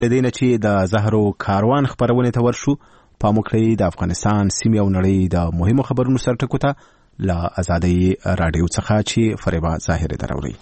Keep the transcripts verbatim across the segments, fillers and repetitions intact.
دینه چې د زهرو کاروان خبرونه ته ورشو په مکړی د افغانستان سیمه او نړۍ د مهمو خبرونو سرټکو ته له آزادۍ رادیو څخه چې فریبا ظاهر دراوري.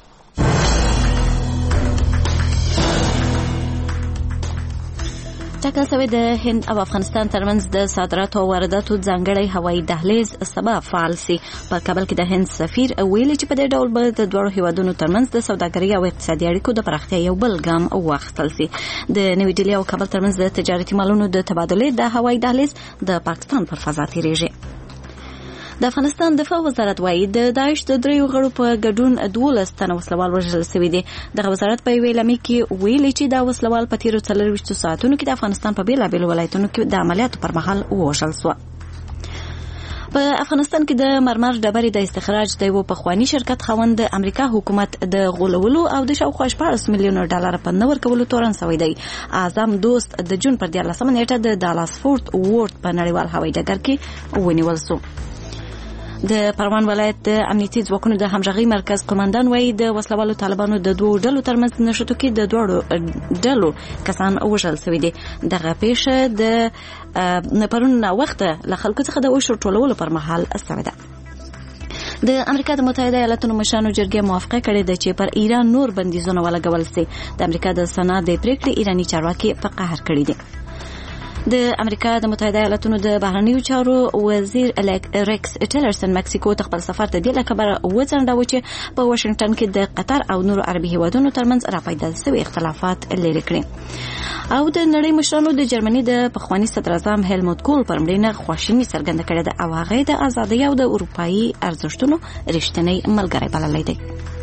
ټاکل شوی د هند او افغانستان ترمنځ د صادراتو او وارداتو ځانګړی هوایي دهلیز سبب فعال سي. په کابل کې د هند سفیر ویلي چې په دې ډول به د دوه هیوادونو ترمنځ د سوداګرۍ او اقتصادي اړیکو د پراختیا یو بل ګام واخیستل سي. د نوې ډیلي او کابل ترمنځ د تجارتي مالونو د تبادلې د هوایي دهلیز د پاکستان پر فضا تیریږي. د افغانستان دفاع وزارت وايي د داعش د دریو غړو په ګډون دولس تنه وسلوال وژل شوي دي. دغه وزارت په یوې اعلامیه کې ویلي چې دا وسلوال په تیرو څلورویشتو ساعتونو کې د افغانستان په بیلابیلو ولایتونو کې د عملیاتو پر مهال ووژل شو. په افغانستان کې د مرمر ډبرې د استخراج د یو پخوانی شرکت خوند د امریکا حکومت د غولولو او د شاوخوا شپږ میلیون ډالر په نور کولو تورن شوی دی. اعظم دوست د جون پر دیارلسمه نیټه د دالاس فورت وورت په نړیوال هوایي ډګر کې ونیول شو. د پروان ولایت د امنیتي ځواکونو د همغږي مرکز قومندان وایي د وسلوالو طالبانو د دوه ډلو ترمنځ نشټو کې د دوه ډلو کسان وژل شوي دي. دغه پیښه د پرون وخت له خلکو څخه د وشو ټولولو پر مهال شوې ده. د امریکا د متحده ایالاتونو مشرانو جرګې موافقه کړې ده چې پر ایران نور بندیزونه ولګول شي. د امریکا د سنا د پریکړې ایرانی چارواکي په قهر کړي دي. د امریکا د متحده ایالاتونو د بهرنیو چارو وزیر ریکس ټیلرسن مکسیکو ته خپل سفر ته د لکبر وڅنډاو چې په واشنگټن کې د قطر او نورو عربي هیوادونو ترمنځ راپیدا شوي اختلافات لري کړي. او د نړۍ مشرانو د جرمني د پخوانی صدر اعظم هیلموت کول پر مړینه خواشیني څرګنده کړې ده او هغه د ازادۍ او د اروپایي ارزښتونو رښتینی ملګری بللی دی.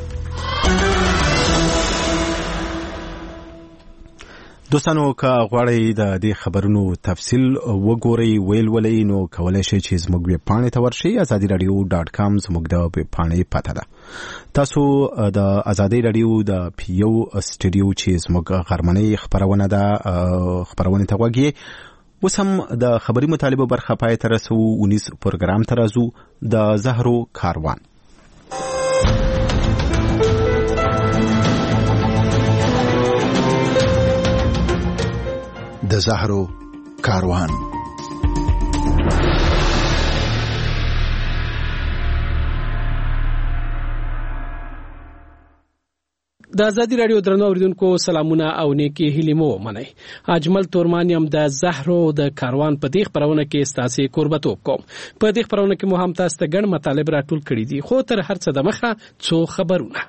دوستانو که غواړئ د دې خبرونو تفصیل وګورئ ویل ولئ نو کولای شئ چې زموږ ویب پاڼې ته ورشئ. ازادي رادیو ډاټ کام زموږ د ویب پاڼې پته ده. تاسو د ازادي رادیو د پیو سټوډیو چې زموږ غرمنۍ خبرونه ده خبرونه ته وګورئ. اوس هم د خبري مطالبه برخه پای ته رسو. اونیس پروګرام ته راځو. د زهرو کاروان د زهرو کاروان. د ازادي رادیو درنو اوریدونکو سلامونه او نیکی هیلې مو منئ. اجمل تورمانیم د زهرو د کاروان په دې خبرونه کې ستاسو قربتوب کوم. په دې خبرونه کې مو هم تاسو ته ګڼ مطالب راټول کړي دي خو تر هر څه د مخه څو خبرونه.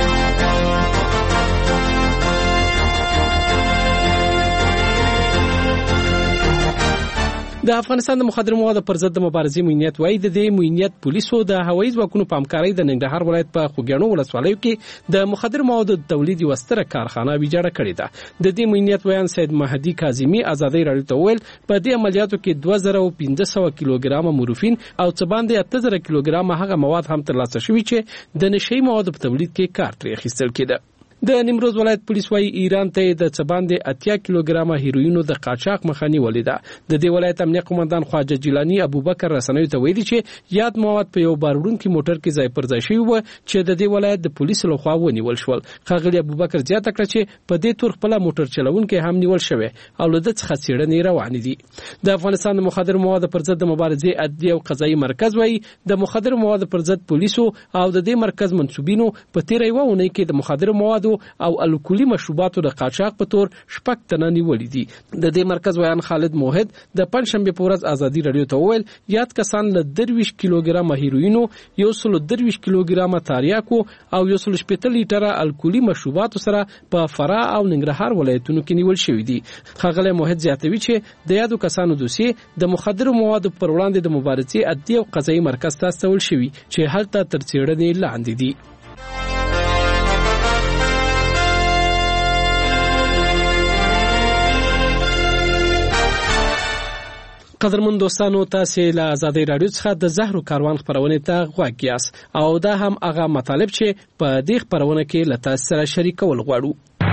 د افغانستان د مخدر موادو پر ضد د مبارزې موینیت وایي د دې موینیت پولیسو د هوایي ځواکونو په همکارۍ د ننګرهار ولایت په خوګیاڼو ولسوالیو کې د مخدر موادو د تولید یوه ستره کارخانه ویجاړه کړې ده. د دې موینیت ویان سید مهدي کاظمي ازادۍ رادیو ته وویل په دې عملیاتو کې دوه زره او پنځه سوه کیلوګرامه مورفین او څه باندې اته زره کیلوګرامه هغه مواد هم ترلاسه شوي چې د نشهیي موادو په تولید کې کار ترې اخیستل کېده. د نیمروز ولایت پولیس وايي ایران ته د څه باندې اتیا کیلوګرامه هیروینو د قاچاق مخه نیولې ده. د دې ولایت امنیه قومندان خواجه جیلانی ابوبکر رسنیو ته ویلي چې یاد مواد په یو باروړونکي موټر کې ځای پر ځای شوي وو چې د دې ولایت د پولیسو لخوا ونیول شول. ښاغلي ابوبکر زیاته کړه چې په دې تور خپل موټر چلوونکی هم نیول شوی او له ده څخه څېړنې روانې دي. د افغانستان د مخدر موادو پر ضد د مبارزې عدلي او قضایي مرکز وايي د مخدر موادو پر ضد پولیسو او د دې مرکز منسوبینو په تیره یوه اونۍ کې د مخدر موادو او الکولي مشروباتو د قاچاق په تور شپږ تنه نیولي دي. د دې مرکز ویان خالد موحد د پنځشنبه په ورځ ازادي رادیو ته وویل یاد کسان له درویش کیلوګرامه هیروینو یو سل درویش کیلوګرامه تاریاکو او یو سل شپږ لیټره الکولي مشروباتو سره په فرا او ننګرهار ولایتونو کې نیول شوي دي. ښاغلی موحد زیاتوي چې د یادو کسانو دوسیې د مخدرو موادو پر وړاندې د مبارزې عدلي او قضایي مرکز ته استول شوي چې هلته تر څېړنې لاندې دي. قدرمن دوستانو تاسو له ازادي رادیو څخه د زهرو کاروان خبرونه ته غوږ یاست او دا هم هغه مطالب چې په دې خبرونه کې له تاسو سره شریکول غواړو.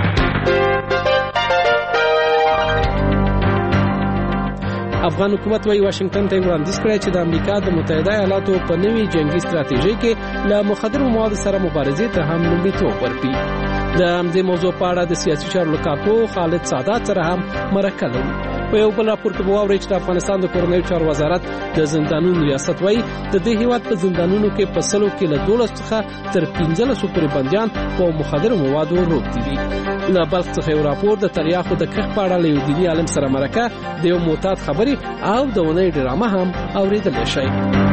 افغان حکومت وايي واشنگټن ته وړاندیز کړی چې د امریکا د متحده ایالاتو په نوي جنگي ستراتیژۍ کې له مخدر موادو سره مبارزې ته هم لومړیتوب ورکړي. د همدې موضوع په اړه د سیاسي چارو کارپوه خالد سادات سره هم مرکه لرو. په یو بل راپور کې واورئ چې د افغانستان د کورنیو چارو وزارت د زندانونو ریاست وایي د دې هیواد په زندانونو کې په سلو کې له دولس څخه تر پنځلسو پورې بندیان په مخدرو موادو روږدي دي. له بلخ څخه یو راپور د تریاکو د کښت په اړه له یو دیني عالم سره مرکه، د یو معتاد خبرې او د اونۍ ډرامه هم اورېدلی شئ.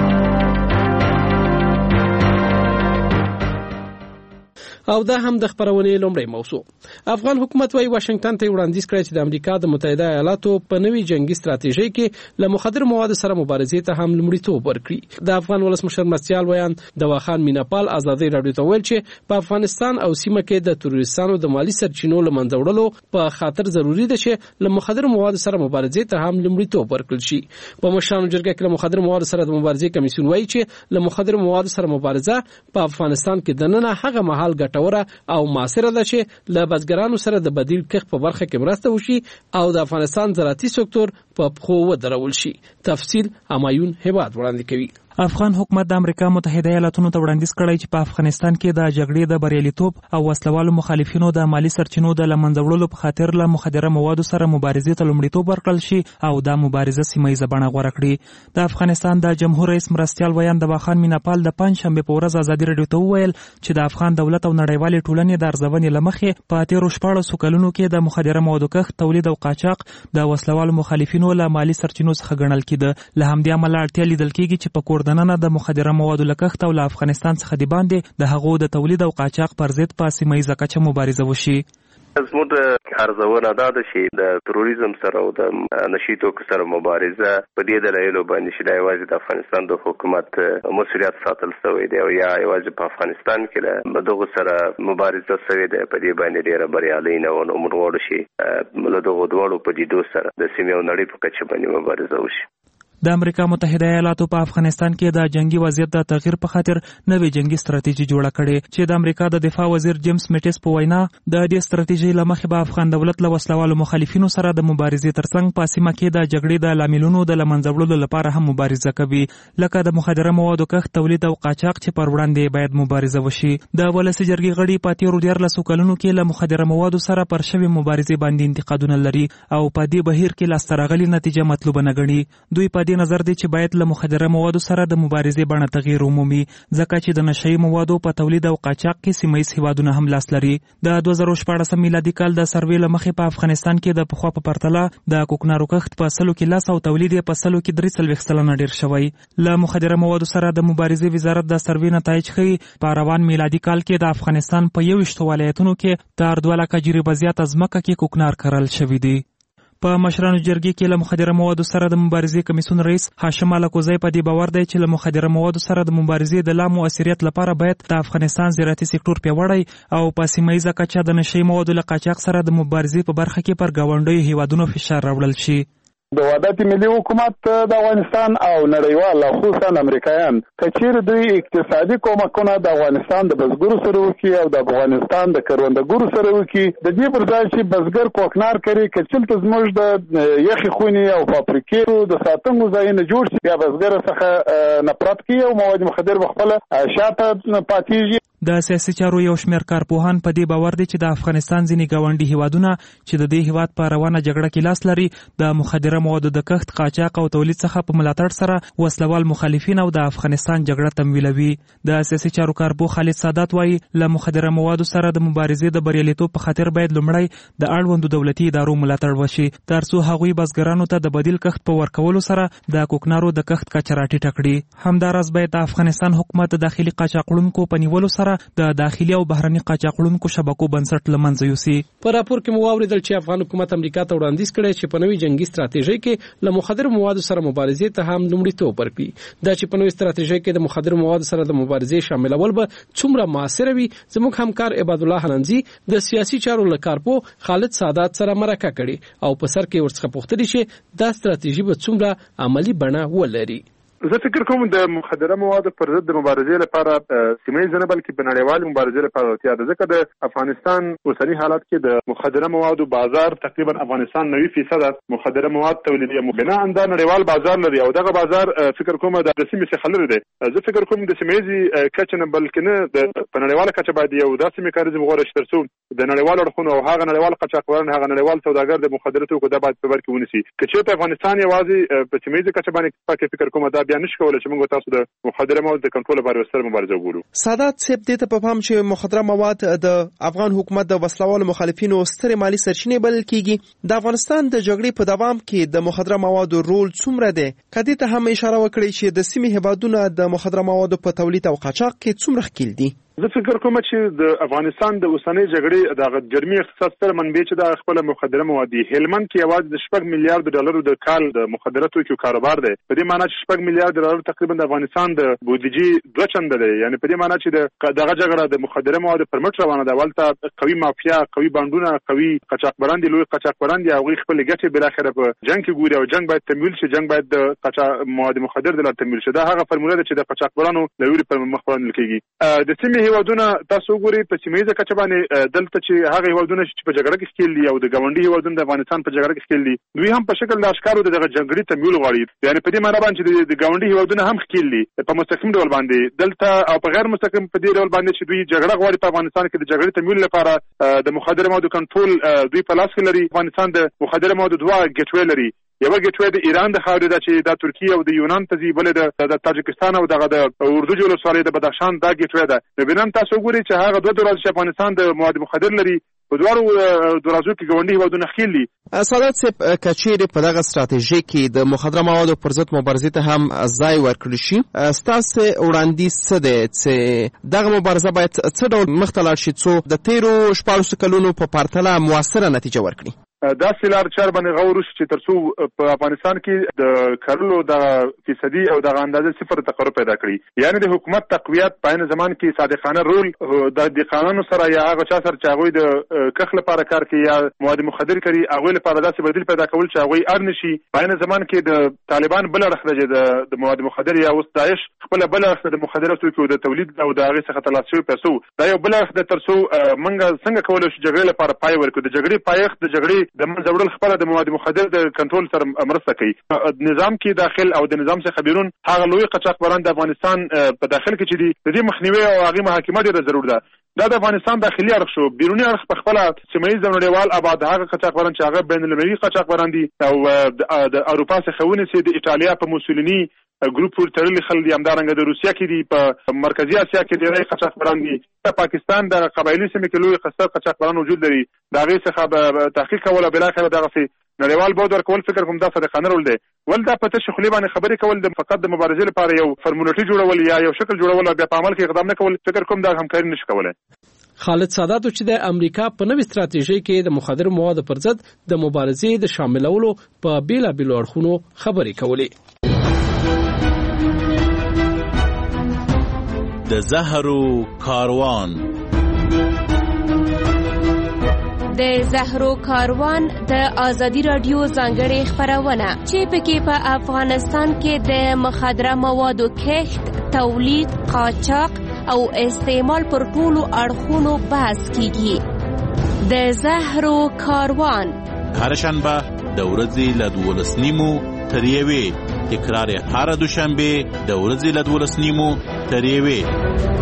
او دا هم د خبرونې لومړی موضوع. افغان حکومت وايي واشنگټن ته وړاندیز کړی چې د امریکا د متحده ایالاتو په نوي جنگي ستراتیژي کې له مخدر موادو سره مبارزې ته هم لومړیتوب ورکړي. د افغان ولسمشر مرستیال ویان دواخان میناپال ازادي رادیو ته ویل چې په افغانستان او سیمه کې د تروریستانو د مالی سرچینو له منځه وړلو په خاطر ضروری ده چې له مخدر موادو سره مبارزې ته هم لومړیتوب ورکړل شي. په مشرانو جرګه کې له مخدر موادو سره د مبارزې کمیسیون وایي چې له مخدر موادو سره مبارزه په افغانستان کې د نن هغه مهال ګټوره او معاصره ده چې له بزګرانو سره د بدیل کښت په برخه کې مرسته وشي او د افغانستان زراعتي سکتور په پښو ودرول شي. تفصیل همایون هیواد وړاندې کوي. افغان حکومت د امریکا متحده ایالاتونو ته وړاندیز کړی چې په افغانستان کې د جګړې د بریالیتوب او وسلوالو مخالفینو د مالی سرچینو د لمنځه وړلو په خاطر له مخدره موادو سره مبارزې ته لومړیتوب ورکړل شي او دا مبارزه سیمه ییزه بڼه غوره کړي. د افغانستان د جمهور رئیس مرستیال ویان دواخان میناپال د پنځشنبې په ورځ ازادي رادیو ته وویل چې د افغان دولت او نړیوالې ټولنې د ارزونې له مخې په تیرو شپاړسو کلونو کې د مخدره موادو کښت، تولید او قاچاق د وسلوالو مخالفینو له مالی سرچینو څخه ګڼل کېده. له همدې امله اړتیا لیدل کېږي چې په کور دننه د مخدره موادو له کښت او له افغانستان څخه د باندې د هغو د تولید او قاچاق پر ضد په سیمه ییزه کچه مبارزه وشي. زموږ ارزونه دا ده چې د تروریزم سره او د نشي توکو سره مبارزه په دې دلایلو باندې چې دا یوازې د افغانستان د حکومت مسؤلیت ساتل شوی دی او یا یوازې په افغانستان کې له دغه سره مبارزه شوی دی، په دې باندې ډیره بریالي نه و. نو موږ غواړو چې له دغو دواړو پدیدو سره د سیمې او نړۍ په کچه باندې مبارزه وشي. د امریکا متحده ایالاتو په افغانستان کې د جنگي وضعیت د تغییر په خاطر نوې جنگي ستراتیژي جوړه کړې چې د امریکا د دفاع وزیر جیمز میټس په وینا د دې ستراتیژي له مخې به افغان دولت له وسلوالو مخالفینو سره د مبارزې ترڅنګ په سیمه کې د جګړې د لاملونو د لمنځه وړلو لپاره هم مبارزه کوي، لکه د مخدره موادو کښت، تولید او قاچاق چې پر وړاندې باید مبارزه وشي. د ولسي جرګې غړي په تیرو دیارلسو کلونو کې له مخدره موادو سره پر شوې مبارزې باندې انتقادونه لري او په دې بهیر کې لاسته راغلې نتیجه مطلوبه نه ګڼي. دوی په دې نظر دي چې باید له مخدره موادو سره د مبارزې بڼه تغییر ومومي، ځکه چې د نشئی موادو په تولید او قاچاق کې سیمه ییز هیوادونه هم لاس لري. د دوه زره شپاړس میلادي کال د سروې له مخې په افغانستان کې د پخوا په پرتله د کوکنارو کښت په سلو کې لس او تولید یې په سلو کې درې څلوېښت سلنه ډېر شوی. له مخدره موادو سره د مبارزې وزارت د سروې نتایج ښیي په روان میلادي کال کې د افغانستان په یوویشتو ولایتونو کې تر دوه لکه جریبه زیاته ځمکه کې کوکنار کرل شوي دي. په مشرانو جرګې کې له مخدره موادو سره د مبارزې کمیسیون رئیس هاشم الکوزی په دې باور دی چې له مخدره موادو سره د مبارزې د لا مؤثریت لپاره باید د افغانستان زراعتي سکتور پیاوړی او په سیمه ییزه کچه د نشئی موادو له قاچاق سره د مبارزې په برخه کې پر ګاونډیو هیوادونو فشار راوړل شي. د وحدت ملي حکومت د افغانستان او نړیوال خصوصا امریکایان کچیر دوی اقتصادي کومکونه د افغانستان د بزګرو سره وکړي او د افغانستان د کروندګرو سره وکړي، د دې پر ځای چې بزګر کوکنار کوي کچل ته زموږ د یخي خونی او فابریکې د ساتنګو ځایونه جوړ شي، بیا بزګر څخه نفرت کوي او مواد مخدر بخپله شاته پاتېږي. د سیاسي چارو یو شمېر کارپوهان په دې باور دي چې د افغانستان ځینې ګاونډي هیوادونه چې د دې هیواد په روانه جګړه کې لاس لري د مخدره موادو د کښت، قاچاق او تولید څخه په ملاتړ سره وسلوال مخالفین او د افغانستان جګړه تمویلوي. د سیاسي چارو کارپوه خالد سادات وایي له مخدره موادو سره د مبارزې د بریالیتوب په خاطر باید لومړی د اړوندو دولتي ادارو ملاتړ وشي ترڅو هغوی بزګرانو ته د بدیل کښت په ورکولو سره د کوکنارو د کښت کچه راټیټه کړي. همداراز باید د افغانستان حکومت د داخلي قاچاقونکو په نیولو سره د داخلي او بهرني قاچاقونکو شبکو بنسټ لمنځه یوسي. په راپور کې مو واوریدل چې افغان حکومت امریکا ته وړاندیز کړی چې په نوې جنگي ستراتیژي کې له مخدر موادو سره مبارزې ته هم لومړیتوب ورکړي. دا چې په نوې ستراتیژي کې د مخدر موادو سره د مبارزې شاملول به څومره موثر وي، زموږ همکار عباد الله حننزي د سیاسي چارو لکارپو خالد سادات سره مرکه کړي او په سر کې ورڅخه پوښتنه شي دا ستراتیژي به څومره عملی بڼه ولري. زه فکر کوم د مخدره موادو پر ضد د مبارزې لپاره سیمه نه بلکې په نړیوال مبارزې لپاره اړتیا ده، ځکه د افغانستان اوسنی حالت کې د مخدره موادو بازار تقریبا افغانستان نوي فیصد مخدره مواد تولیدي بنا انده نړیوال بازار لري او دغه بازار فکر کوم د سیمې څخه لري دی. زه فکر کوم د سیمې کچ نه بلکې نه د په نړیواله کچه باید یو داسې میکانیزم غوړه شي ترڅو د نړیوال اړخونو او هغه نړیوال قاچاقبران هغه نړیوال سوداګر د مخدره توکو د باید په بر کې ونیسي. که په افغانستان یوازې په سیمې کچه باندې پکې فکر کوم دا بیا نشي کولای چې موږ تاسو د مخدره موادو د کنټرول لپاره سره مبارزه وکړو. سادات صاحب دې ته په پام چې مخدره مواد د افغان حکومت د وسلوالو مخالفینو ستر مالی سرچینې بلل کیږي. د افغانستان د جګړې په دوام کې د مخدره موادو رول څومره دی؟ کدی ته هم اشاره وکړي چې د سیمې هیوادونو د مخدره موادو په تولید او قاچاق کې څومره ښکیل دي؟ زه فکر کوم چې د افغانستان د اوسنۍ جګړې د ګرمي اقتصاد سره منبع چې د خپل مخدره مواد دي. هلمند کې یوازې د شپږ میلیارډ ډالرو د کال د مخدره توکو کاروبار دی. په دې معنی چې شپږ میلیارډ ډالر تقریبا د افغانستان د بودیجې دوه چنده دی. یعنی په دې معنی چې د دغه جګړه د مخدره مواد پر مټ روانه ده. ولته قوي مافیا، قوي بانډونه، قوي قاچاقبران دي، لوی قاچاقبران دي او غوښ خپل ګټې بل اخره په جنگ کې ګوري او جنگ باید تمویل شي، جنگ باید د قاچا مواد مخدر د لار تمویل شي. دا هغه فرموله ده چې د قاچاقبرانو لوري پر مخ وړاندې کیږي. د سیمې هیوادونو تاسو ګوري په سیمه کچه باندې دلته چې هغه هیوادونه چې په جګړه کې ښکیل دي او د ګاونډي هیوادونو د افغانستان په جګړه کې ښکیل دي، دوی هم په شکل د اشکارو دغه جنگړي تمویل غواړي. یعنی په دې معنی باندې چې د ګاونډي هیوادونو هم ښکیل دي په مستقیم ډول باندې دلته او په غیر مستقیم په دې ډول باندې چې دوی جګړه غواړي په افغانستان کې د جګړې تمویل لپاره د مخدره موادو کنټرول دوی په لاس کې لري. افغانستان د مخدره موادو دوه ګټوي لري. یو ګټوي د ایران د خاورې ده چې د ترکیه او د یونان ته ځي، بل د تاجکستان او دغه د اردو جولو سوالې د بدخشان دا ګټوي ده. نو بنان تاسو ګوري چې هغه دوه درازي چې افغانستان د مواد مخدر لري په دوارو درازو کې ګوندي هیوادونه ښکیل دي. سادات صاحب کچېرې په دغه ستراتیژي کې د مخدره موادو پر ضد مبارزې ته هم ځای ورکړل شي، ستاسو وړاندیز څه دی چې دغه مبارزه باید څه ډول مخ ته لاړ شي څو د تیرو شپاړسو کلونو په پرتله موثره نتیجه ورکړي؟ دا سلار چار باندې غوړ شي چې ترڅو په افغانستان کې د کارلو د فیصدي او د اندازې صفر تقرب پیدا کړي. یعنی د حکومت تقویت په عین زمان کې صادقانه رول د قانون سره یا هغه چا سره چې هغه د کخ لپاره کار کوي یا مواد مخدر کوي هغه لپاره داسې بدیل پیدا کول چې هغه ارن شي. په عین زمان کې د طالبان بل رخصه د مواد مخدر یا اوس داعش خپل بل رخصه د مخدر توکو د تولید او د هغه څخه تلاشي پیسو دا یو بل رخصه ترڅو منګه څنګه کولای شي جګړې لپاره پای ورکړي. د جګړې پایښت د جګړې د منځوړل خپل د مواد مخدر د کنټرول سره مرسته کوي. نظام کې داخل او د نظام څخه بیرون هغه لوی قاچاقبران د افغانستان په داخل کې چې دي د دې مخنیوي او هغه محاکمه ډیره ضرور ده. دا د افغانستان داخلي اړخ شو. بیرونی اړخ په خپل سیمه ییز نړیوال آباد هغه قاچاقبران چې هغه بین المللي قاچاقبران دي او د اروپا څخه ونیسي، د ایټالیا په موسولینی ګروپ ور تړلي خل دي، همدارنګه د روسیا کې دي، په مرکزی اسیا کې ډېری قاچاقبران دي. په پاکستان د قبایلی سیمه کې لوی قصر قاچاقبران وجود لري. دا غي څخه تحقیق کول او بل اخر دغه سي نړیوال بود ورکول فکر کوم دا صدقانه رول دی. ول دا پته شخلي باندې خبرې کول د فقط د مبارزې لپاره یو فرمولټي جوړول یا یو شکل جوړول او بیا په عمل کې اقدام نه کول فکر کوم دا همکاري نشي کولای. خالد سادات چې د امریکا په نوې ستراتیژي کې د مخدر موادو پر ضد د مبارزې د شاملولو په بیلا بیل اړخونو خبرې کولې. د زهرو کاروان د زهرو کاروان د ازادي رادیو ځانګړې خبرونه چې پکې په افغانستان کې د مخدره موادو کښت، تولید، قاچاق او استعمال پر ټولو اړخونو بحث کیږي. د زهرو کاروان هر شنبه د ورځې له دولس نیمو تر یوې، تکرار یې هر دوشنبه د ورځې له دولس نیمو تر یوې.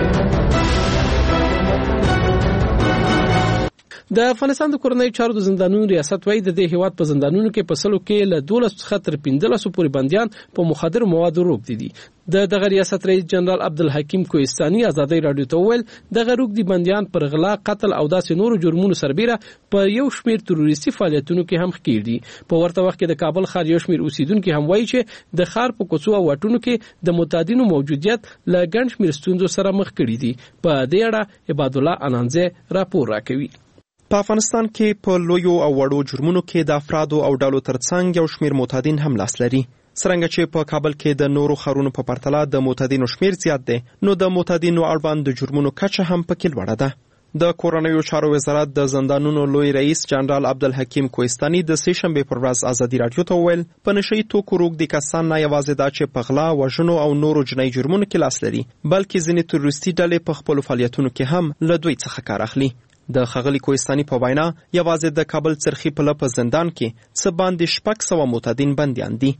د افغانستان د کورنۍ چارو د زندانونو ریاست وايي د دې هیواد په زندانونو کې په سلو کې له دولس څخه تر پنځلسو پورې بندیان په مخدر موادو روږدي دي. د دغه ریاست رئیس جنرال عبدالحکیم کوهستاني ازادي رادیو ته وویل دغه روږدي بندیان پر غلا، قتل او داسې نورو جرمونو سربیره په یو شمیر تروریستي فعالیتونو کې هم ښکیل دي. په ورته وخت کې د کابل ښار یو شمیر اوسیدونکو هم وایي چې د ښار په کوڅو او واټونو کې د متعدینو موجودیت له ګڼ شمیر ستونزو سره مخ کړي دي. په دې اړه عباد الله انانزه راپور راکوي. په افغانستان کې په لویو او وړو جرمونو کې د افرادو او ډلو ترڅنګ یو شمیر معتادین هم لاس لري. څرنګه چې په کابل کې د نورو ښارونو په پرتله د معتادینو شمیر زیات دی، نو د معتادینو اړوند د جرمونو کچه هم پکې لوړه ده. د کورنیو چارو وزارت د زندانونو لوی رئیس جنرال عبدالحکیم کوهستاني د سه شنبه پر ورځ ازادي رادیو ته وویل په نشئی توکو روږدي کسان نه یوازې دا چې په غلا وژنو او نورو جنایي جرمونو کې لاس لري بلکې ځینې تروریستي ډلې په خپلو فعالیتونو کې هم له دوی څخه کار اخلي. د ښاغلي کوهستاني په وینا یوازې د کابل څرخي په لپه زندان کې څه باندې شپږ سوه معتادین بندیان دي.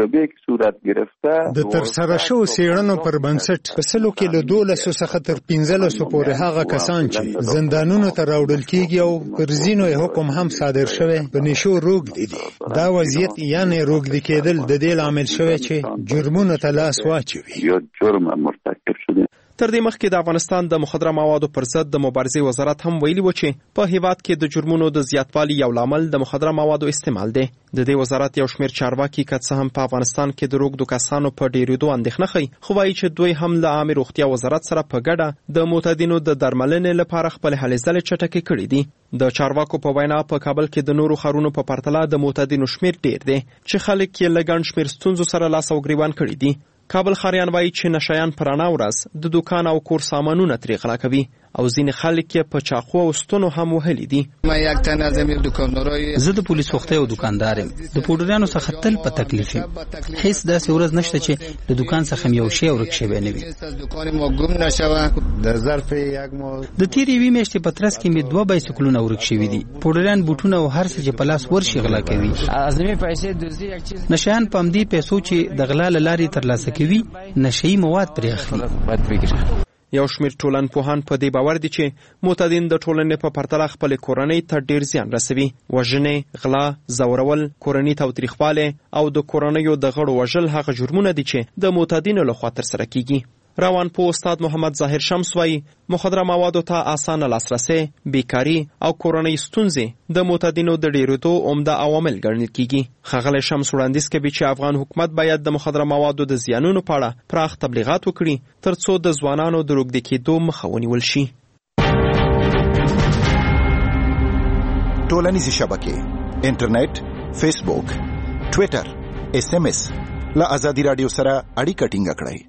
د ترسره شوو څېړنو پر بنسټ په سلو کې له دولسو څخه تر پنځلسو پورې هغه کسان چې زندانونو ته راوړل کېږي او پر ځینو یې حکم هم صادر شوی په نشو روږدي دي. دا وضعیت یعنې روږدي کېدل د دې لامل شوی چې جرمونو ته لاس واچوي. تر دې مخکې د افغانستان د مخدره موادو پر ضد د مبارزې وزارت هم ویلي و چې په هیواد کې د جرمونو د زیاتوالي یو لامل د مخدره موادو استعمال دی. د دې وزارت یو شمېر چارواکي که څه هم په افغانستان کې د روږدو کسانو په ډېرېدو اندېښنه ښیي، خو وایي چې دوی هم له عامې روغتیا وزارت سره په ګډه د معتادینو د درملنې لپاره خپلې هلې ځلې چټکې کړې دي. د چارواکو په وینا په کابل کې د نورو ښارونو په پرتله د معتادینو شمېر ډېر دی چې خلک یې له ګڼ شمېر ستونزو سره لاس او ګریوان کړي دي. کابل ښاریان وایي چې نشایان په رڼا ورځ د دوکان او کور سامانونه ترې غلا کوي او ځینې خلک یې په چاقو او ستنو هم وهلي دي. زه د پولیس وختي او دکاندار یم. د پوډریانو څخه تل په تکلیف یم. هیڅ داسې ورځ نشته چې د دکان څخه یو شی ورک شوی نه وي. د تیرې یوې میاشتې په ترڅ کې مې دوه بایسکلونه ورک شوي دي. پوډریان بوټونه او هر څه چې په لاس ورشي غلا کوي. نشایان په همدې پیسو چې د غلا له لارې ترلاسه کوي نشهیي مواد پرې اخلي. یو شمېر ټولنپوهان په دې باور دي چې معتادین د ټولنې په پرتله خپلې کورنۍ ته ډېر زیان رسوي. وژنې، غلا، زورول، کورني تاوتریخوالی او د کورنیو د غړو وژل هغه جرمونه دي چې د معتادینو لخوا ترسره کیږي. روانپوه استاد محمد ظاهر شمس وایي مخدره موادو ته اسانه لاسرسی، بیکاري او کورنۍ ستونزې د معتادینو د ډېرېدو عمده عوامل ګڼل کیږي. ښاغلی شمس وړاندیز کوي چې افغان حکومت باید د مخدره موادو د زیانونو په اړه پراخ تبلیغات وکړي ترڅو د ځوانانو د روږدي کېدو مخه ونیول شي. ټولنیزې شبکې، انټرنیټ، فیسبوک، ټویټر، اس ام اس له ازادي راډیو سره اړیکه ټینګه کړئ.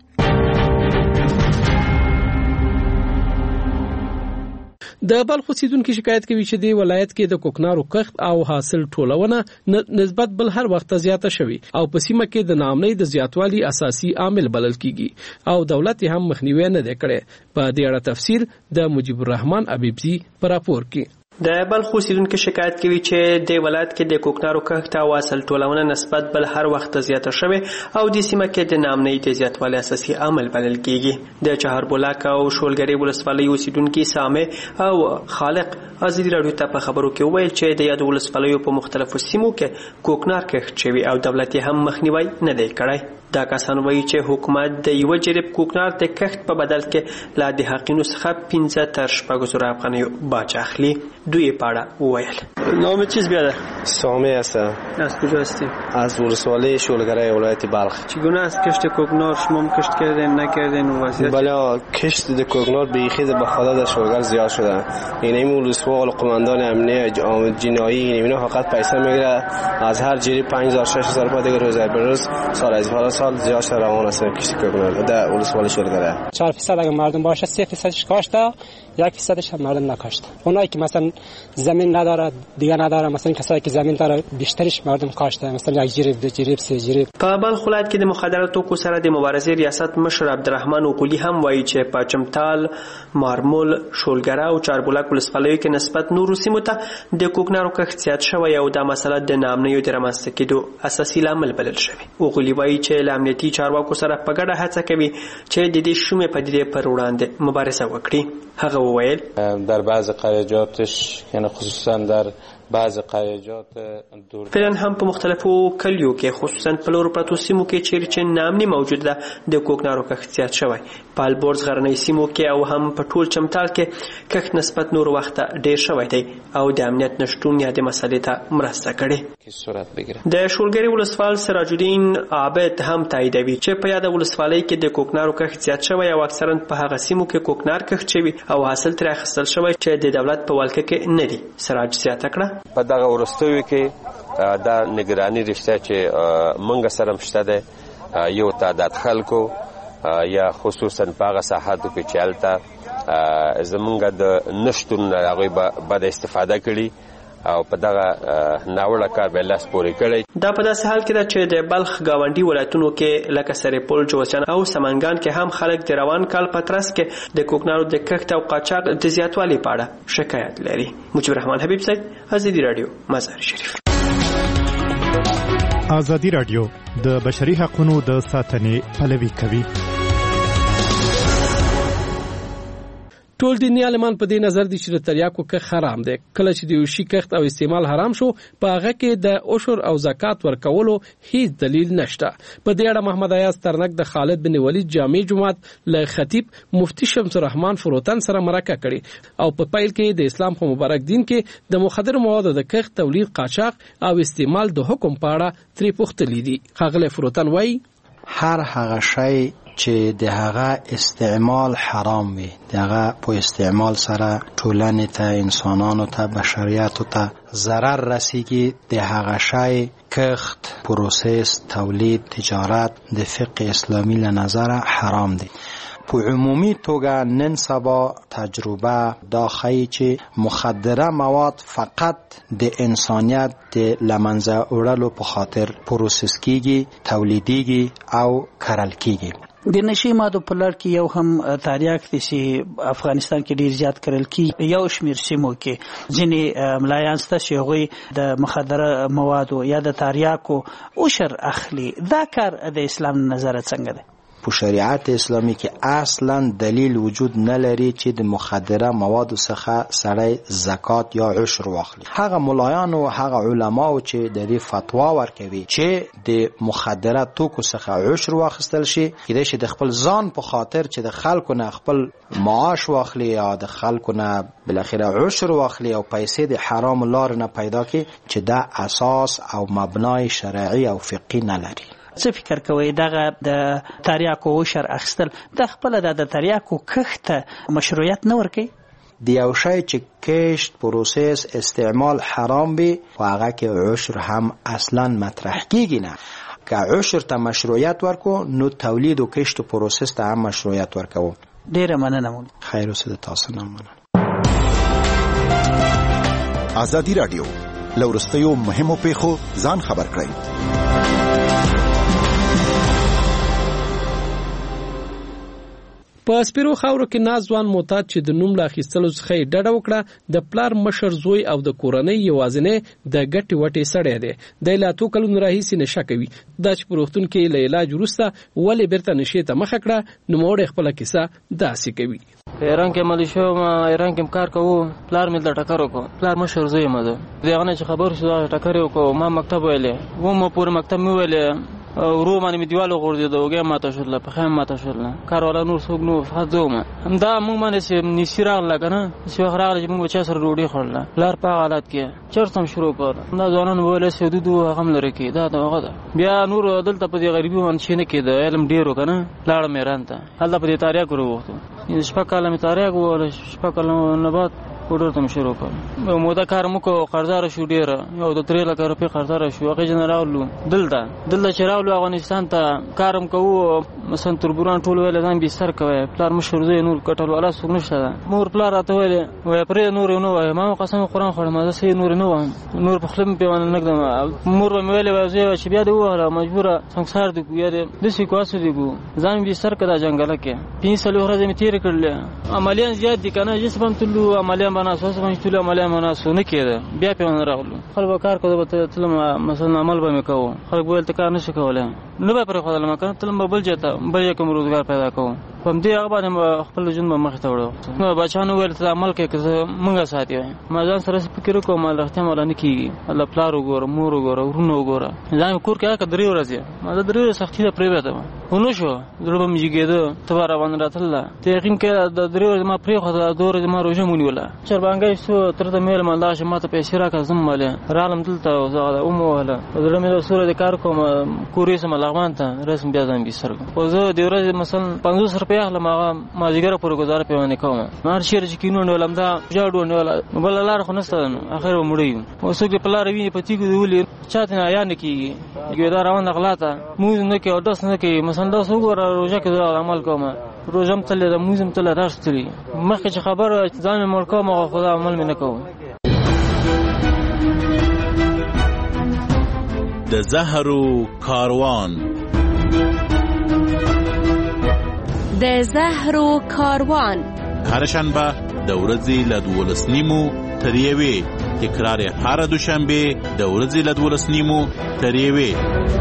د بلخ اوسیدونکو شکایت کوي چې د ولایت کې د کوکنارو کښت او حاصل ټولونه نسبت بل هر وخت زیاته شوي او په سیمه کې د ناامنۍ د زیاتوالي اساسي عامل بلل کیږي او دولت هم مخنیوي نه دی کړی. په دې اړه تفصیل د مجيب الرحمن ابيبزي پر راپور کې. د بلخ اوسیدونکو شکایت کوي چې د ولایت کې د کوکنارو کښت او حاصل ټولونه نسبت بل هر وخت زیاته شوي او د سیمه کې د ناامنۍ د زیاتوالي اساسي عامل بلل کیږي. د چهاربلاک او شولګرې ولسوالۍ اوسیدونکو سامي او خالق ازادي راډیو ته په خبرو کې وویل چې د یاد ولسوالیو په مختلفو سیمو کې کوکنار کښت شوی او دولت هم مخنیوي نه دی کړی. دا کسان وایي چې حکومت د یو جریب کوکنار د کښت په بدل کې لا د حقینو څخه پنځه تر شپږ زره افغانیو باج اخلي. دوی پاړه وویل. نام چیز بیاده؟ سامی هستم. از کجا هستی؟ از ولسوالی شولگره ولایت بلخ. چگونه است کشت کوکنار؟ شما هم کشت کردین نکردین و وضعیت؟ بله کشت د کوکنار بیخی به خدا در شولگر زیاد شده. یعنی این ولسوال قماندان امنیه جنایی اینا فقط پیسه میگیره از هر جری پنج هزار شش هزار روپیه دیگه روز به روز سال از حالا سال زیاد شده روان است کشت کوکنار در ولسوالی شولگره. چهار فیصد اگه مردم باشه سه فیصدش کاشته یک فیصدش هم مردم نکاشته. اونایی که مثلا زمین نداره دیگه نداره مثلا کسایی که زمین داره بیشترش مردم کاشته مثلا یک جریب دو جریب سه جریب. په بلخ ولایت کې د مخدراتو توکو سره د مبارزې ریاست مشر عبدالرحمن اوقلی هم وایي چې په چمتال، مارمول، شولګره او چاربلاک ولسوالیو کې نسبت نورو سیمو ته د کوکنارو کښت زیات شوی او دا مسله د ناامنیو د رامنځته کېدو اساسي لامل بلل شوی. اوقلی وایي چې له امنیتي چارواکو سره په ګډه هڅه کوي چې د دې شومې پدیدې پر وړاندې مبارزه وکړي. هغه وویل در بعض قریجاتش یعنی خصوصا در بعض قریجات دور فعلا هم په مختلفو کلیو کې خصوصا په لور پرتو سیمو کې چیرې چې ناامني موجود ده د کوکنارو کښت زیات شوی. په البورز غرنۍ سیمو کې او هم په ټول چمتال کې کښت نسبت نور وخت ډیر شوی دی او د امنیت نشټون یا د مسلې ته مرسته کړي. د شولګرې ولسوال سراج الدین عابد هم تاییدوي چې په یاد ولسوالۍ کې د کوکنارو کښت زیات شوی او اکثرا په هغه سیمو کې کوکنار کښت شوی او حاصل ترې اخیستل شوی چې د دولت په ولکه کې نه دی. سراج زیاته کړه په دغه ورستوي کې دا نگرانی رشته چې منګ سره مشته ده یو تعداد خلکو یا خصوصا په هغه ساحاتو کې چې هلته زمونږ د نشتون هغه بد استفاده کړي او په دغه ناوړه کار به لاس پورې کړی. دا په داسې حال کې ده چې د بلخ گاونډي ولایتونو کې لکه سرپل، جوزجان او سمنګان کې هم خلک د روان کال په ترڅ کې د کوکنارو د کښت او قاچاق د زیاتوالي په اړه شکایت لري. مجيب الرحمن حبیب صاحب، ازادي رادیو، مزار شریف. ازادي رادیو د بشري حقوقو د ساتنې پلوي کوي. ټول دیني عالمان په دې نظر دي چې د تریاکو کښت حرام دی. کله چې د یو شي کښت او استعمال حرام شو، په هغه کې د عشر او زکات ورکولو هیڅ دلیل نشته. په دې اړه محمد ایاز ترنک د خالد بن ولید جامع جماعت له خطیب مفتی شمس الرحمن فروتن سره مرکه کړي او په پیل کې د اسلام په مبارک دین کې د مخدر موادو د کښت، تولید، قاچاق او استعمال د حکم په اړه تری پوښتنې دي. ښاغلی فروتن وایي هر هغه شی چې د هغه استعمال حرام وي، د هغه په استعمال سره ټولنې ته، انسانانو ته، بشریت ته ضرر رسیږي، د هغه شی کښت، پروسس، تولید، تجارت د فقه اسلامی له نظره حرام دی. په عمومي توګه نن سبا تجربه دا ښیي چې مخدره مواد فقط د انسانیت د لمنځه وړلو په خاطر پروسس کیږي، تولیدیږي او کرل کیږي. د نشي مادو په لړ کې یو هم تریاک دي چې افغانستان کې ډیر زیات کرل کی. یو شمیر سیمو کې ځینې ملایان سته چې هغوی د مخدره موادو یا د تریاکو عشر اخلي. دا کار د اسلام نظر څنګه دی؟ په شریعت اسلامی کې اصلا دلیل وجود نه لري چې د مخدره موادو څخه سړی زکات یا عشر واخلي. هغه ملایان او هغه علماو چې د دې فتوا ورکوي چې د مخدره توکو څخه عشر واخیستل شي، کله چې د خپل ځان په خاطر چې د خلکو نه خپل معاش واخلي یا د خلکو نه بالاخره عشر واخلي او پیسې د حرام لار نه پیدا کړي، چې دا اساس او مبنای شرعي او فقهي نه لري. څه فکر کوي دغه د تریاکو عشر اخیستل د خپل د تریاکو کښت مشروعیت نه ورکوي؟ د یو شی چې کښت، پروسس، استعمال حرام وي، او هغه کې عشر هم اصلا مطرح کیږي نه. که عشر ته مشروعیت ورکو نو تولید او کښت او پروسس ته هم مشروعیت ورکو. ډیره مننه. خیر اوسه د تاسو نه مننه. ازادي رادیو لورستیو مهمو پیښو ځان خبر کړئ. په سپیرو خاورو کې ناز ځوان معتاد چې د نوم لا اخیستلو څخه یې ډډه وکړه، د پلار مشر زوی او د کورنۍ یوازینی د ګټې وټې سړی دی. د لا اتو کلونو راهیسې نشه کوي. دا چې په روغتون کې له علاج وروسته ولې بیرته نشې ته مخه کړه، نوموړی خپله کیسه داسې کوي. په ایران کې عملي شو، ما ایران کې کار کوو، پلار مې د ټکر وکړو، پلار مشر زوی مې ده. د هغه نه چې خبر شو دا ټکر یې وکړو، ما مکتب ویلې و مو پورې مکتب مې ویلې ورو باندې مې دیوال وغورځېد، وږی ماته شوله، پښه مې ماته شوله، کار والا نور څوک نه و، فقط زه وم. همدا موږ باندې چې نیسي راغله که نه، چې وخت راغله چې موږ به چا سره ډوډۍ خوړله، پلار په هغه حالت کې چرس هم شروع کړ. دا ځوانان به ویل چې حدود و هغه هم لرې کړي، دا د هغه ده. بیا نور دلته په دې غریبي باندې چې نه کېده، علم ډېر و که نه، لاړم ایران ته، هلته په دې تاریاک وروغوښتو. شپږ کاله مې تاریاک ووهله، شپږ کاله نه بعد پوډر ته مې شروع کړ. موده کار مو کو، قرضداره شو ډېره، یو د درې لکه روپۍ قرضداره شو. هغې جنه راغلو دلته دلته چې راغلو افغانستان ته، کار هم کوو، مثلا تربوران ټول ویل ځان بستر کوی، پلار مشر زوی نور کټل والا څوک نشته ده. مور پلار راته ویلې وایي پرې نور نه وایه، ما قسم قرآن خوړم زه نور نه وایم، نور په خوله مې پیوانه نه ږدم. مور به مې ویلې وایي زوی چې بیا دې ووهله مجبوره سنګسار دې کړو، یا دې داسې کړو هسې دې کړو، ځان مې بستر کړه دا جنګله کې. پنځه څلوېښت ورځې مې تېرې کړلې. عملیان زیات دي که نه، جسم هم تلو، عملیان به ناست، اوس به چې تلو عملیان به ناست نه کېده. بیا پیوانه راغلو، خلک به کار کوو، به تلم مثلا عمل به مې کوو، خلک به ویل ته کار نه شي کولی، نه به پرېښودلم که نه، تلم به بل ځای ته، بل ځای کې مې روزګار پیدا کوو. په همدې هغه باندې خپل ژوند به مخې ته وړو. نو بچیانو وویل ته عمل کوې که زه مونږه ساتي وایي. ما ځان سره فکر وکړو ما رښتیا مولا نه کېږي، الله پلار وګوره، مور وګوره، ورونه وګوره. ځان مې کور کې هغه که درې ورځې ما دا درې ورځې سختي ده پرېوتم، ونه شو، زړه به مې جګېده، ته به راباندې راتلله. ته یقین کړې د درې ورځې ما پرېښوده، دوه ورځې ما روژه مې ونیوله. چربانګی شو، تره ته مې ویل مالدار شه ما ته پیسې راکړه زه مالې راغلم دلته، زه ومې ووهله، زړه مې د سوله د کار کوم، کور یوسم لغمان ته رسم بیا ځان بستر کړم. خو زه د ورځې مثلا پنځوس روپۍ اخلم، هغه مازدیګره پورې ګزاره پیوانې کوم. هر چېرې چې کینو ونیولم دا جاډ ونیوله، نو بله لاره خو نشته ده، نو اخر به مړه یو. او څوک دې په لاره ویني په تیږو دې ولي چا ته حیا نه کېږي، ګویدا روانه غلا ته مونځ نه کوي او ډس نه کوي. مثلا داس وګوره روژه کې زه عمل کوم، روزم تل د موزم تل راستري مخکې چې خبر ځان مې ملکه ما خدا عمل مې نه کوم د زهرو کاروان د زهرو کاروان هر شنبه د ورځې له دولس نیمو تر یوې تکرار هر دوشنبه د ورځې له دولس نیمو تر یوې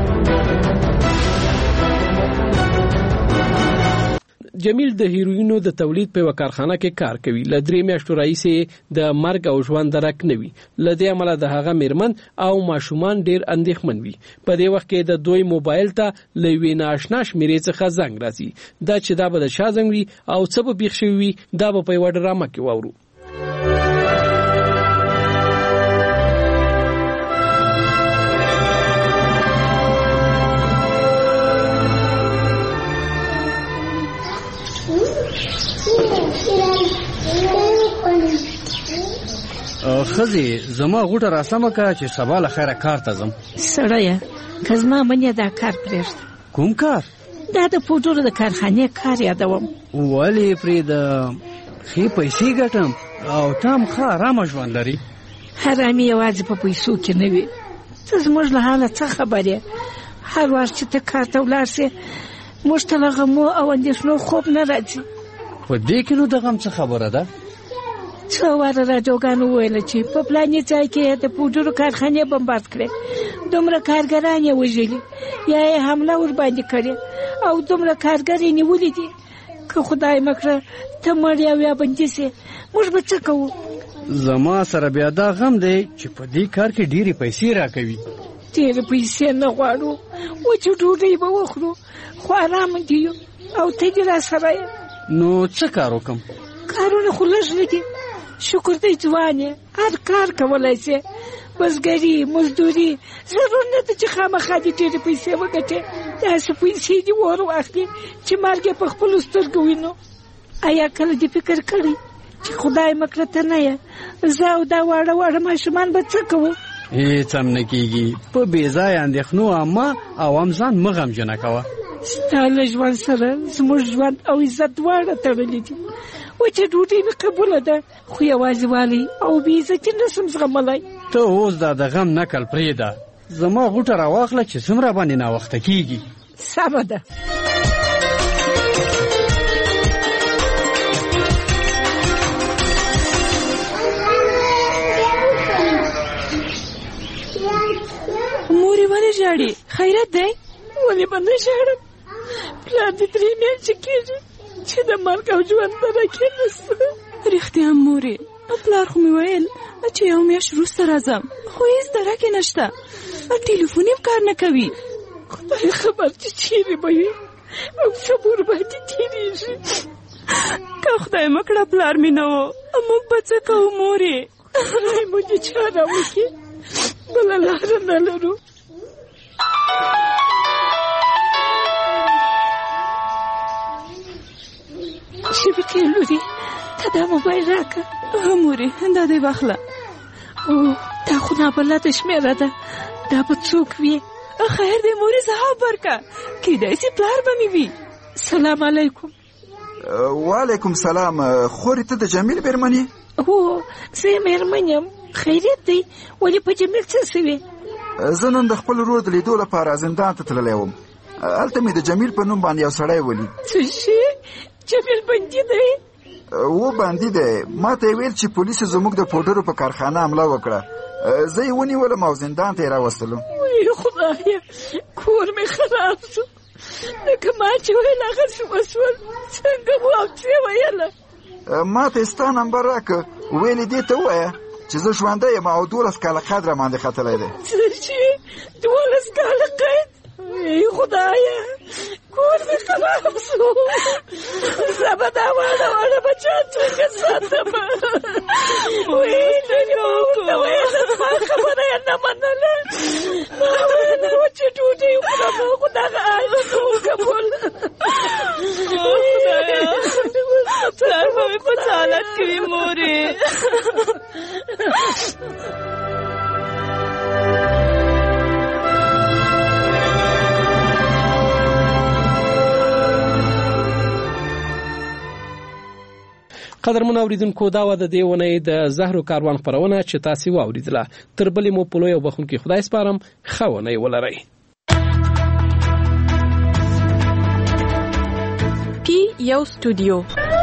جمیل د هیروینو د تولید په کارخانه کې کار کوي. ل درې میاشتو راځي د مرګ او ژوند درک نوي. ل دې عمله د هغه میرمن او ماشومان ډیر اندېښمن وي. په دې وخت کې د دوی موبایل ته لوي ناشنا شمیرې څخه زنګ راځي. دا چې دا به د شا زنګ وي او څه به بیخ شوی دا به په وړ ډرامه کې وورو. خزي زما غوټه راسمه کا چې سبا له خیره کار ته ځم. سړی کزما منیا دا کار پرېږده. کوم کار؟ دا د پوډرو د کارخانې کار یادوم. ولې پرې د ښې پیسې ګټم او تام ښه ارامه ژوند لري. حرامي یوازې په پیسو کې نه وي. ته زموږ له حاله څه خبرې؟ هر وخت چې ته کار ته ولاړ سې موږ ته له غمو او اندېښنو خوب نه راځي. په دې کې نو د غم څه خبره ده؟ څو واره راډیوګانو ویل چې په پلاني ځای کې د پوډرو کارخانې بمبارد کړې، دومره کارګران یې وژلي یا یې حمله ور باندې کړې او دومره کارګر یې نیولي دي. که خدای مکړه ته مړ یا یا بندي سې موږ به څه کوو؟ زما سره بیا دا غم دی چې په دې کار کې ډېرې پیسې راکوي. ډېرې پیسې نه غواړو، وچه ډوډۍ به وخورو خو ارامه دي یو او ته دې راسره یې. نو څه کار وکړم؟ کارونه خو لږ نه دي. شکر دی ځوان یې، هر کار کولی شې، بزګري مزدوري. ضرور نه ده چې خامخا دې ډېرې پیسې وګټې. داسې پیسې دې ور واخلي چې مرګ یې په خپلو سترګو وینو. ایا کله دې فکر کړی چې خدای مکړه ته نه یې زه او دا واړه واړه ماشومان به څه کوو؟ هېڅ هم نه کېږي. په بې ځایه اندېښنو عامه او هم ځان مه غمجنه کوه. ستا له ژوند سره زموږ ژوند او عزت دواړه تړلي دي. وچه ډوډۍ مې قبوله ده خو یوازې والی او بې عزتي نشم زغملی. ته اوس دا د غم نکل پرېږده. زما غوټه راواخله چې څومره باندې ناوخته کېږي. سمه ده. مورې ولې ژاړې؟ خیرت دی؟ ولې به نه ژاړم؟ پلار دې درې میاشتې کېږي چې د مرګ او ژوند سره کې نسته. رښتیا مورې، پلار خو مې ویل چې یو میاشت وروسته راځم خو هېڅ درکې نشته. ټلیفون یې کار نه کوي. خدای خبر چې چیرې به وي او څه ور باندې تېرېږي. که خدای مکړه پلار مې نه و موږ به څه کوو مورې؟ خدای مو دې چاره وکړي، بله لاره نه لرو. شبکې لورې ته دا موبایل راکړه. مورې دا دې واخله. او دا خو نابلده شمېره ده، دا به څوک وي؟ خیر دی مورې ځواب ورکړه، کیدای شي پلار به مې وي. سلام علیکم. وعلیکم سلام. خورې ته د جمیل مېرمن یې؟ هو زه یې مېرمن یم. خیریت دی؟ ولې په جمیل څه سوي؟ زه نن د خپل ورور د لیدو لپاره زندان ته تللی وم. هلته مې د جمیل په نوم باندې یو سړی ولید. څه شي؟ جمیل بندي دی؟ و بندي دی. ما ته یې ویل چې پولیسو زموږ د پوډرو په کارخانه حمله وکړه. زه یې ونیولم او زندان ته یې راوستلم. وی خدایه، کور مې خراب شو. لکه ما چې ویل هغسې وشول. څنګه مو او څه ویله؟ ما ته یې ستا نمبر راکړه. ویل یې دې ته ووایه چې زه ژوندی یم او دولس کاله قید را باندې ختلی دی. څه چې دولس کاله قید؟ ای خدایه، کور مې خراب شو. زه به دا واړه واړه بچیان څنګه ساتم؟ وی لرې ما ورته ویله، زما خبره یې نه منله. ما ویله وچې ډوډۍ وخورم خو دغه حالت نه و قبول. خدایه پلار به مې په څه حالت کې وي مورې؟ قدرمن اوریدونکو دا و د دې ونې د زهرو کاروان خبرونه چې تاسو واوریدله تر بلې مو په لوی او بخونکي خدای سپارم خونه ولرئ. پی یو استودیو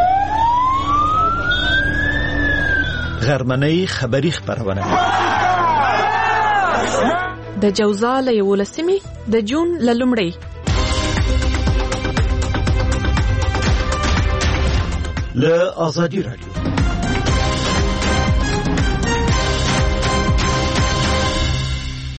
غرمنۍ خبری خبرونه د جوزا له یولسمې د جون له لومړۍ له آزادي رادیو